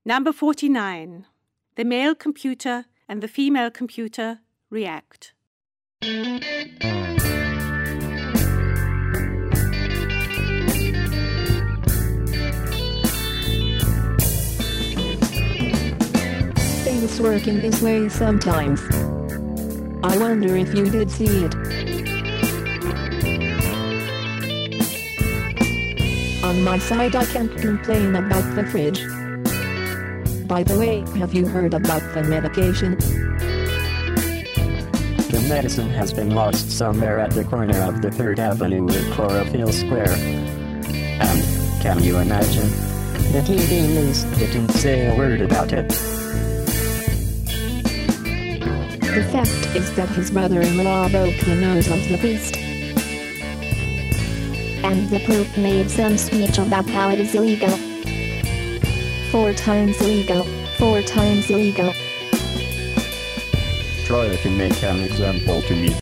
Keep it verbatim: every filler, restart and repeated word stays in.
Number forty-nine. The male computer and the female computer react. Things work in this way sometimes. I wonder if you did see it. On my side, I can't complain about the fridge. By the way, have you heard about the medication? The medicine has been lost somewhere at the corner of the third Avenue with Chlorophyll Square. And, can you imagine? The T V news didn't say a word about it. The fact is that his brother-in-law broke the nose of the beast. And the Pope made some speech about how it is illegal. Four times illegal, four times illegal. Try to make an example to me.